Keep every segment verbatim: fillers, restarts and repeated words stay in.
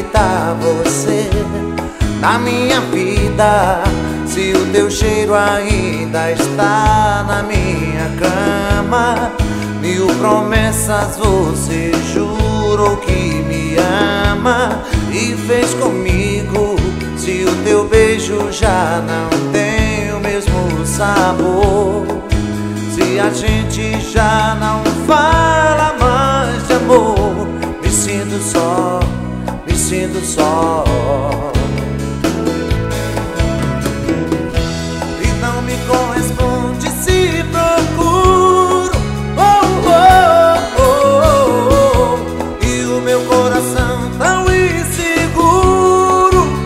evitar você na minha vida. Se o teu cheiro ainda está na minha cama, mil promessas você jurou que me ama e fez comigo. Se o teu beijo já não tem o mesmo sabor, se a gente já não fala mais de amor, me sinto só, me sinto só. E não me corresponde se procuro, oh, oh, oh, oh, e o meu coração tão inseguro.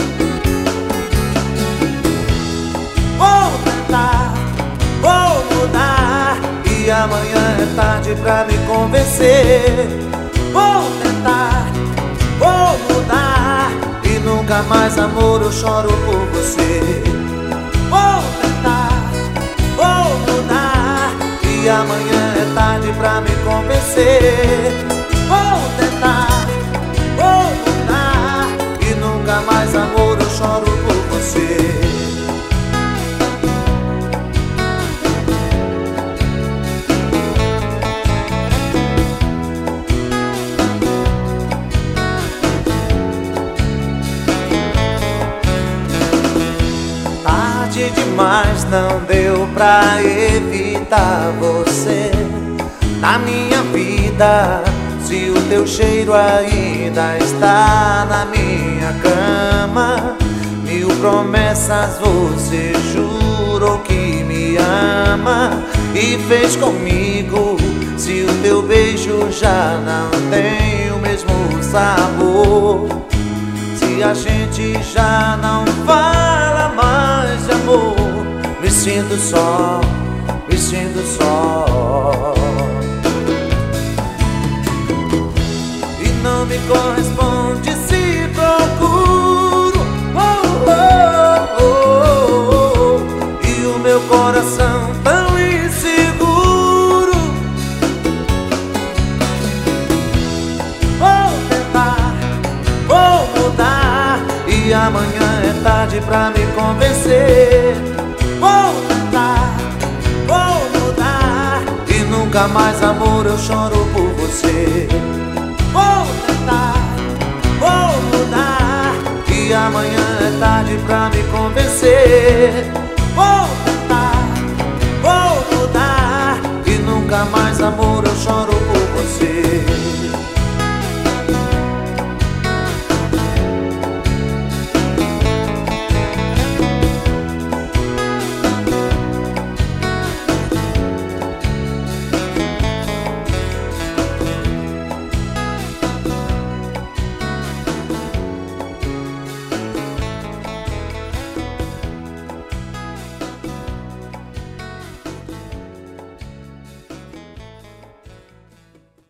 Vou tentar, vou mudar, e amanhã é tarde pra me convencer. Vou tentar, vou mudar, e nunca mais, amor, eu choro por você. Vou tentar, vou mudar, e amanhã é tarde pra me convencer. Vou tentar, vou mudar, e nunca mais, amor, eu choro por você. Tarde demais, não deu pra evitar você na minha vida. Se o teu cheiro ainda está na minha cama, mil promessas você jurou que me ama e fez comigo. Se o teu beijo já não tem o mesmo sabor, se a gente já não fala mais de amor, me sinto só, me sinto só. E não me corresponde se procuro, oh, oh, oh, oh, e o meu coração tão inseguro. Vou tentar, vou mudar, e amanhã é tarde pra me convencer. Vou tentar, vou mudar, e nunca mais, amor, eu choro por você. Vou tentar, vou mudar, e amanhã é tarde pra me convencer.